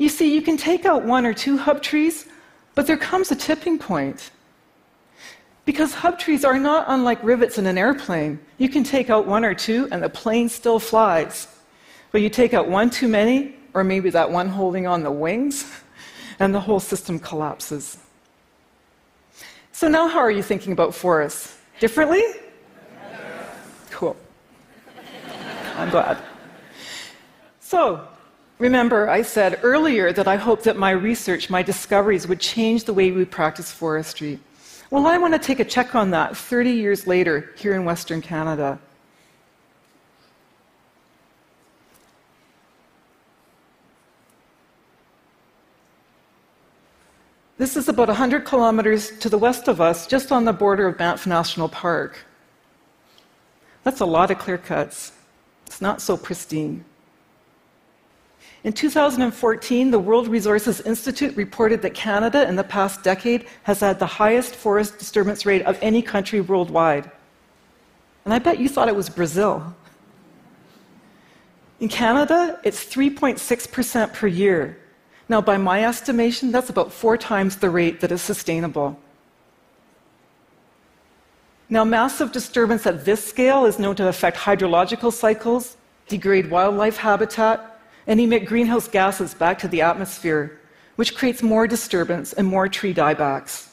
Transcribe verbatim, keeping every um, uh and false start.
You see, you can take out one or two hub trees, but there comes a tipping point. Because hub trees are not unlike rivets in an airplane. You can take out one or two, and the plane still flies. But you take out one too many, or maybe that one holding on the wings, and the whole system collapses. So now how are you thinking about forests? Differently? Yes. Cool. I'm glad. So, remember, I said earlier that I hoped that my research, my discoveries, would change the way we practice forestry. Well, I want to take a check on that thirty years later here in Western Canada. This is about one hundred kilometers to the west of us, just on the border of Banff National Park. That's a lot of clear cuts. It's not so pristine. In two thousand fourteen, the World Resources Institute reported that Canada in the past decade has had the highest forest disturbance rate of any country worldwide. And I bet you thought it was Brazil. In Canada, it's three point six percent per year. Now, by my estimation, that's about four times the rate that is sustainable. Now, massive disturbance at this scale is known to affect hydrological cycles, degrade wildlife habitat, and emit greenhouse gases back to the atmosphere, which creates more disturbance and more tree diebacks.